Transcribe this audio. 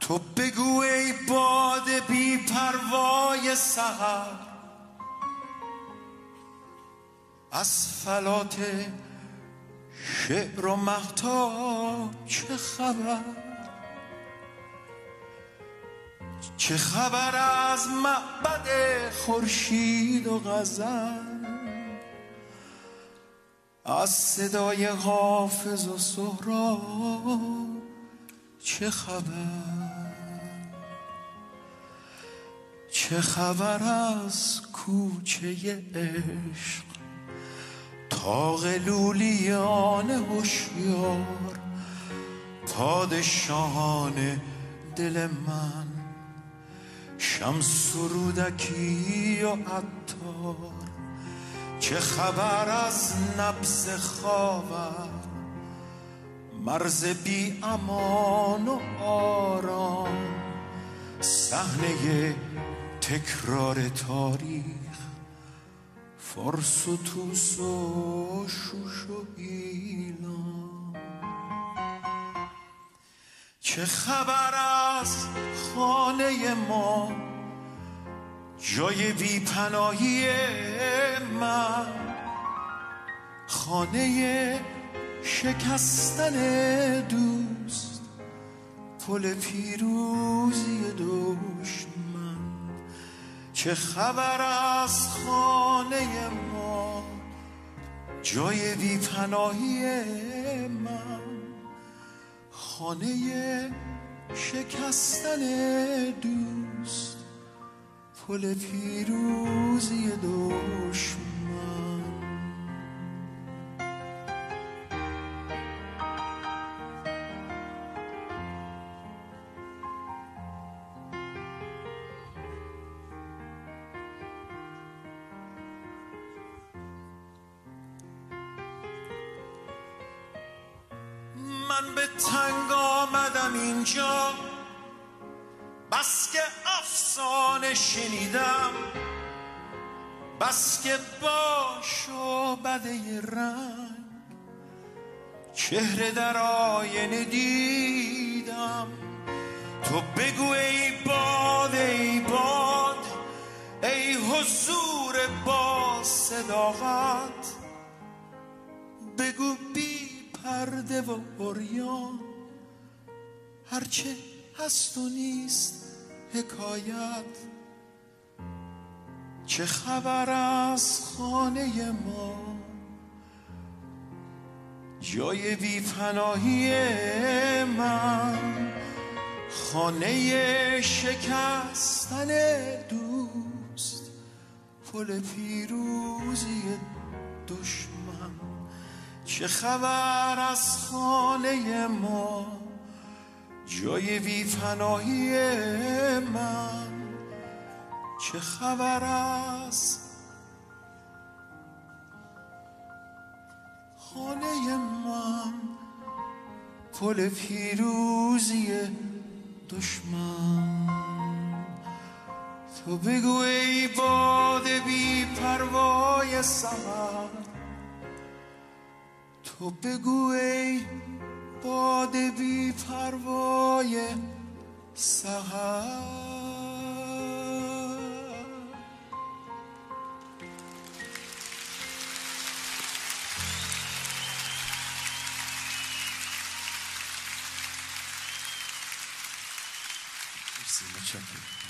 تو بگو ای باد بی پروای سحر، از فلات شعر و مهتاب چه خبر؟ چه خبر از معبد خورشید و غزل، از صدای حافظ و سهراب چه خبر؟ چه خبر از کوچه عشق، طاق لولیان هوشیار، پادشاهان دل من، شمس و رودکی و عطار. چه خبر از نبض خاور، مرز بی امان و آرام، صحنه تکرار تاریخ، فارس و توس و شوش و ایلام. چه خبر از خانه ما، جای بی پناهی من، خانه شکستن دوست، پل پیروزی دشمن. چه خبر از خانه ما، جای بی پناهی من، خانه شکستن دوست، پل پیروزی دشمن. من به تنگ آمدم اینجا، بس که افسانه شنیدم، بس که با شعبده رنگ چهره در آینه دیدم. تو بگو ای باد ای باد، ای حضور با صداقت، بگو بی پرده و عریان، هرچه هست و نیست حکایت. چه خبر از خانه ما، جای بی پناهی من، خانه شکستن دوست، پل پیروزی دشمن. چه خبر از خانه ما، جای بی پناهی من، چه خبر از خانه من، پل پیروزی دشمن. تو بگو ای باد بی پروای سحر، تو بگو ای باد بی پروای سحر. مرسی، متشکرم.